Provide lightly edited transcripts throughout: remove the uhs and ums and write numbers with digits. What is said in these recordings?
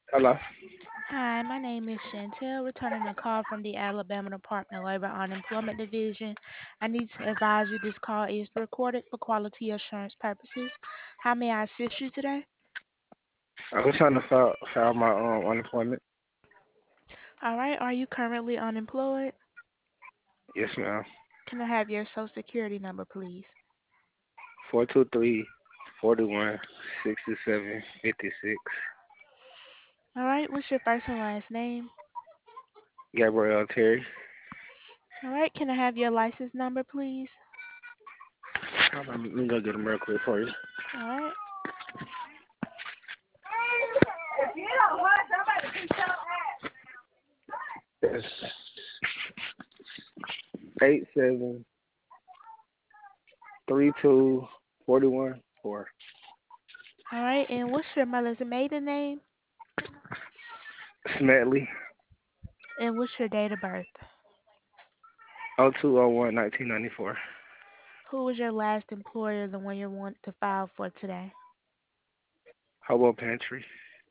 Hello. Hi, my name is Chantel, returning a call from the Alabama Department of Labor Unemployment Division. I need to advise you this call is recorded for quality assurance purposes. How may I assist you today? I was trying to file my unemployment. All right, are you currently unemployed? Yes, ma'am. Can I have your social security number, please? 423-41-67-56. All right, what's your first and last name? Gabrielle Terry. All right, can I have your license number, please? Hold on, let me go get them real quick for you. All right, It's 873241-4. all right, and what's your mother's maiden name? Smetley. And what's your date of birth? 0201-1994. Who was your last employer, the one you want to file for today? Hobo Pantry.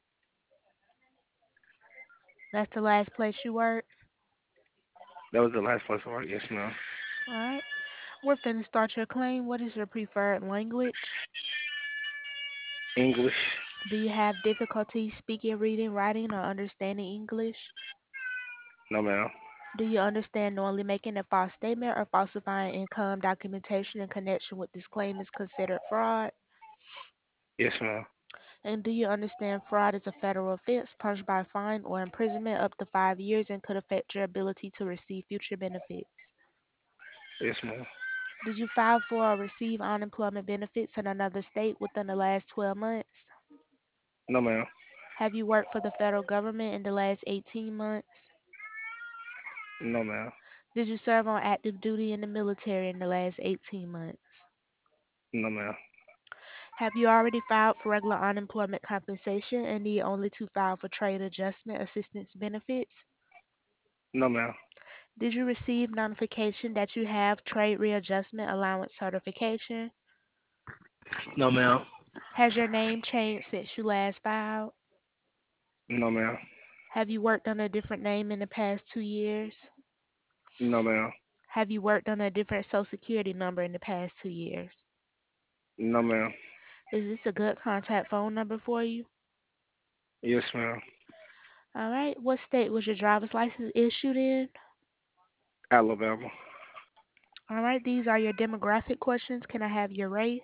That's the last place you worked? That was the last place I worked. Yes, ma'am. All right. We're finna start your claim. What is your preferred language? English. Do you have difficulty speaking, reading, writing, or understanding English? No, ma'am. Do you understand knowingly making a false statement or falsifying income documentation in connection with this claim is considered fraud? Yes, ma'am. And do you understand fraud is a federal offense punished by fine or imprisonment up to 5 years and could affect your ability to receive future benefits? Yes, ma'am. Did you file for or receive unemployment benefits in another state within the last 12 months? No, ma'am. Have you worked for the federal government in the last 18 months? No, ma'am. Did you serve on active duty in the military in the last 18 months? No, ma'am. Have you already filed for regular unemployment compensation and need only to file for trade adjustment assistance benefits? No, ma'am. Did you receive notification that you have trade readjustment allowance certification? No, ma'am. Has your name changed since you last filed? No, ma'am. Have you worked under a different name in the past 2 years? No, ma'am. Have you worked under a different social security number in the past 2 years? No, ma'am. Is this a good contact phone number for you? Yes, ma'am. All right. What state was your driver's license issued in? Alabama. All right. These are your demographic questions. Can I have your race?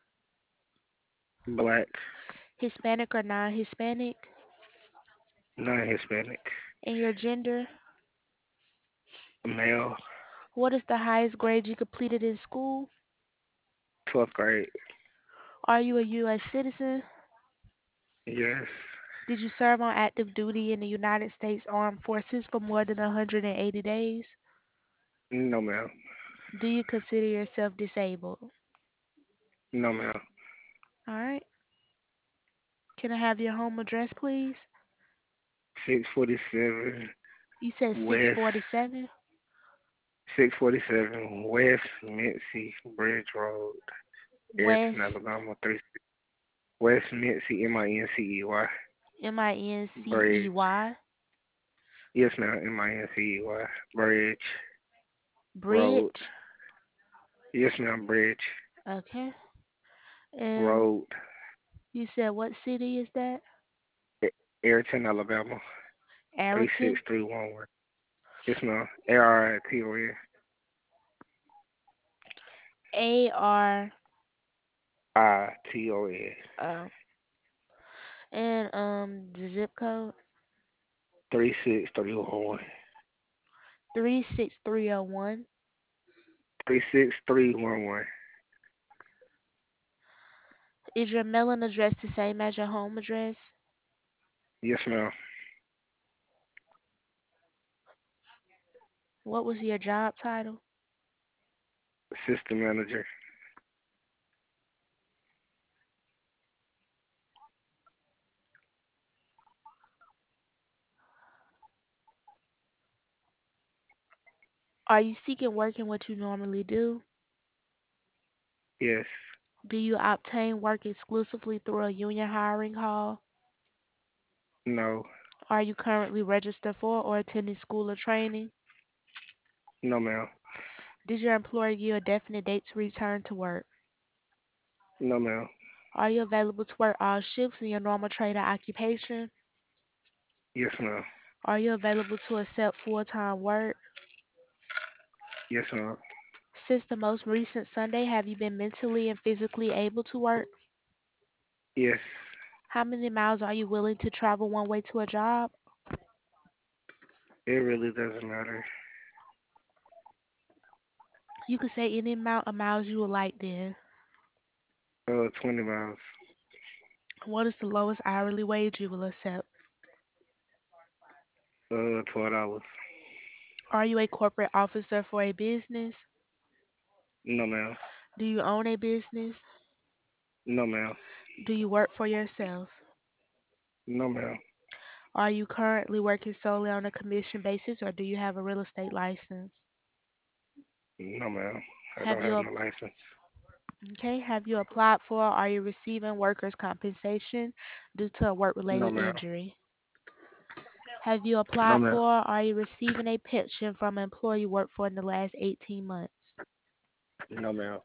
Black. Hispanic or non Hispanic? Non-Hispanic. And your gender? Male. What is the highest grade you completed in school? 12th grade. Are you a U.S. citizen? Yes. Did you serve on active duty in the United States Armed Forces for more than 180 days? No, ma'am. Do you consider yourself disabled? No, ma'am. All right. Can I have your home address, please? 647 You said West. 647 647 West Mincy Bridge Road. West Ayrton, Alabama. 3 West Mincy, Mincey. Bridge. Mincey. Yes, ma'am. Mincey. Bridge. Road. Bridge. Yes, ma'am. Bridge. Okay. And Road. you said what city is that? Ayrton, Alabama. Arrington. 36311. Yes, ma'am. ARITON. AR. ITON. Uh, and the zip code 36311. 36301. 36311. Is your mailing address the same as your home address? Yes, ma'am. What was your job title? System manager. Are you seeking work in what you normally do? Yes. Do you obtain work exclusively through a union hiring hall? No. Are you currently registered for or attending school or training? No, ma'am. Did your employer give you a definite date to return to work? No, ma'am. Are you available to work all shifts in your normal trade or occupation? Yes, ma'am. Are you available to accept full-time work? Yes, ma'am. Since the most recent Sunday, have you been mentally and physically able to work? Yes. How many miles are you willing to travel one way to a job? It really doesn't matter. You could say any amount of miles you would like then. 20 miles. What is the lowest hourly wage you will accept? $12. Are you a corporate officer for a business? No, ma'am. Do you own a business? No, ma'am. Do you work for yourself? No, ma'am. Are you currently working solely on a commission basis or do you have a real estate license? No, ma'am. I Have don't you have ap- no license. okay, have you applied for or are you receiving workers' compensation due to a No, work-related ma'am. injury? Have you No, applied ma'am. for or are you receiving a pension from an employer you worked for in the last 18 months? No, ma'am.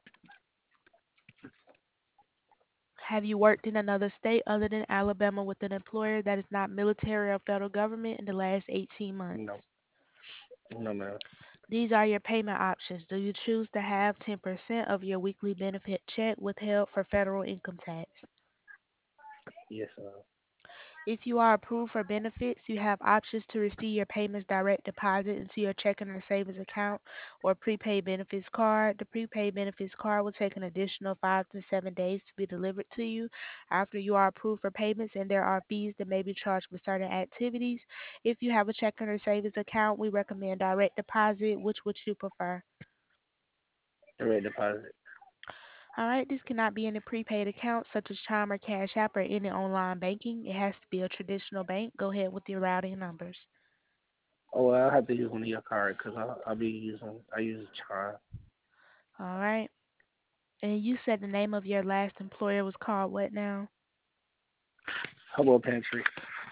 Have you worked in another state other than Alabama with an employer that is not military or federal government in the last 18 months? No. No, ma'am. These are your payment options. Do you choose to have 10% of your weekly benefit check withheld for federal income tax? Yes, ma'am. If you are approved for benefits, you have options to receive your payments direct deposit into your checking or savings account or prepaid benefits card. The prepaid benefits card will take an additional 5 to 7 days to be delivered to you after you are approved for payments, and there are fees that may be charged for certain activities. If you have a checking or savings account, we recommend direct deposit. Which would you prefer? Direct deposit. All right, this cannot be any prepaid account such as Chime or Cash App or any online banking. It has to be a traditional bank. Go ahead with your routing numbers. Oh, well, I'll have to use one of your cards because I use Chime. All right. And you said the name of your last employer was called what now? Hobo Pantry.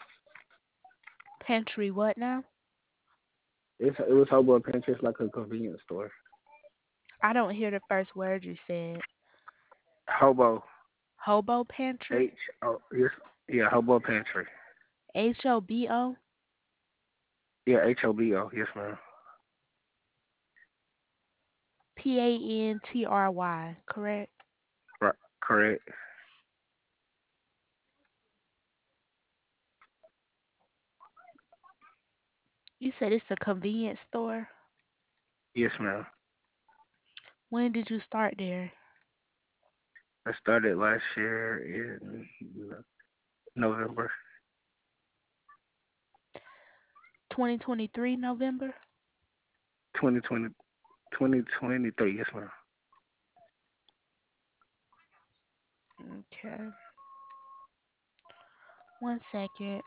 Pantry what now? It was Hobo Pantry. It's like a convenience store. I don't hear the first word you said. Hobo. Hobo Pantry? Yes. Yeah, Hobo Pantry. HOBO? Yeah, HOBO. Yes, ma'am. PANTRY, correct? Right. Correct. You said it's a convenience store. Yes, ma'am. When did you start there? I started last year in November. 2023 November? 2020, 2023. Yes, ma'am. Okay. One second.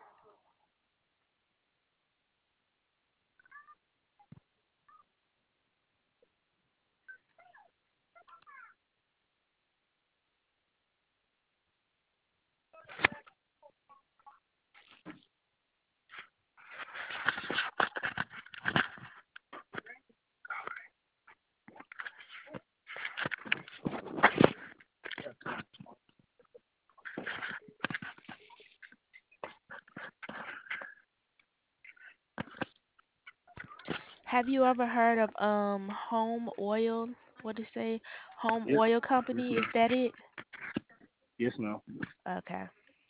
Have you ever heard of Home Oil? What do you say? Home Yes. Oil Yes, Company? Is ma'am. that it? Yes, ma'am. Okay.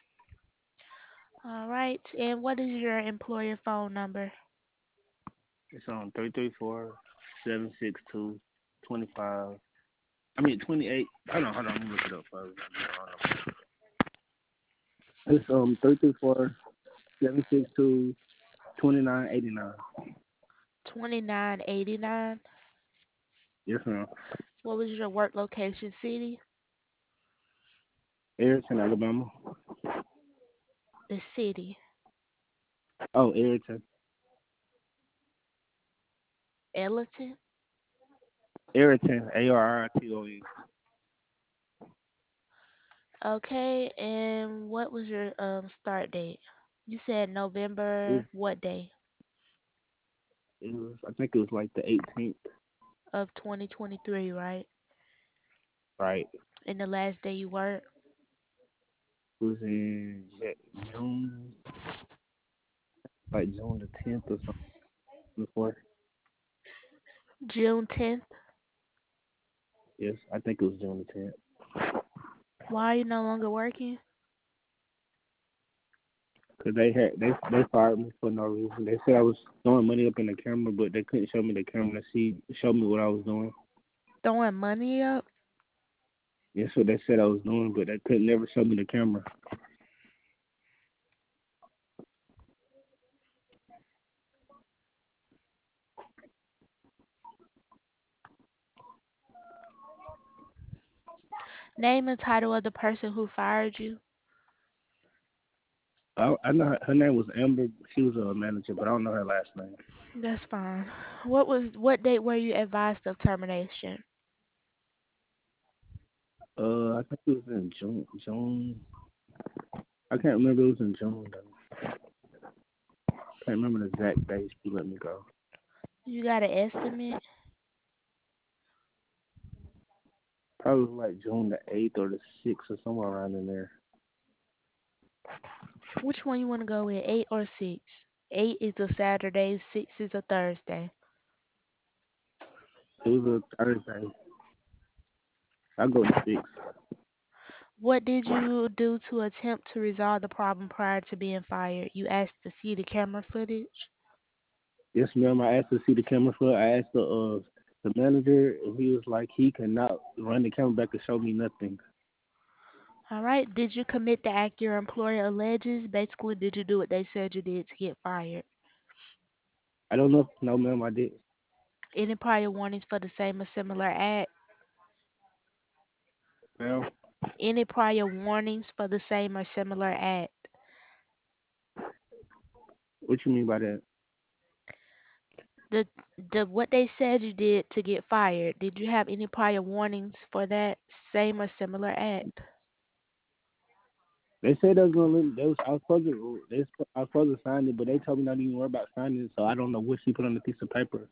All right. And what is your employer phone number? It's on 334-762-25. I mean 28. Hold on. Let me look it up first. It's 334-762-2989. 2989. Yes, ma'am. What was your work location city? Ayrton, Alabama. The city. Oh, Ayrton. Ellerton. Ayrton. ARRTON. Okay. And what was your start date? You said It was, November what day I think it was like the 18th, of 2023, right? right? And the last day you worked? It was in June, like June the 10th or something before. June 10th. Yes, I think it was June the 10th. Why are you no longer working? Cause they fired me for no reason. They said I was throwing money up in the camera, but they couldn't show me the camera to show me what I was doing. Throwing money up? That's what they said I was doing, but they couldn't never show me the camera. Name and title of the person who fired you. I know her name was Amber. She was a manager, but I don't know her last name. That's fine. What date were you advised of termination? I think it was in June. I can't remember. It was in June though. Can't remember the exact date she let me go. You got an estimate? Probably like June the 8th or the 6th or somewhere around in there. Which one you want to go with, 8 or 6? 8 is a Saturday, 6 is a Thursday. It was a Thursday. I go to 6. What did you do to attempt to resolve the problem prior to being fired? You asked to see the camera footage. Yes, ma'am. I asked to see the camera for. I asked the manager, and he was like he cannot run the camera back to show me nothing. All right. Did you commit the act your employer alleges? Basically, did you do what they said you did to get fired? I don't know. No, ma'am, I did. Any prior warnings for the same or similar act? Ma'am, Any prior warnings for the same or similar act? what you mean by that? The what they said you did to get fired. Did you have any prior warnings for that same or similar act? They said they was gonna. They was. I was supposed to. I was supposed to sign it, but they told me not to even worry about signing it. So I don't know what she put on the piece of paper.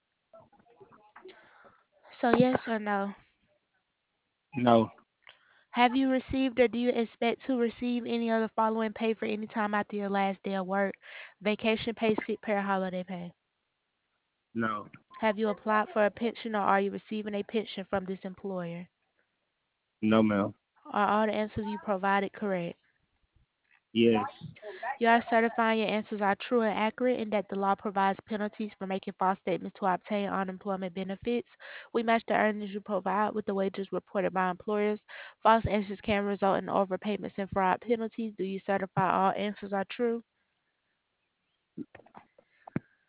So yes or no? No, Have you received or do you expect to receive any of the following pay for any time after your last day of work? Vacation pay, sick pay, or holiday pay? no, Have you applied for a pension or are you receiving a pension from this employer? no, ma'am. Are all the answers you provided correct? Yes, You are certifying your answers are true and accurate and that the law provides penalties for making false statements to obtain unemployment benefits. We match the earnings you provide with the wages reported by employers. False answers can result in overpayments and fraud penalties. Do you certify all answers are true?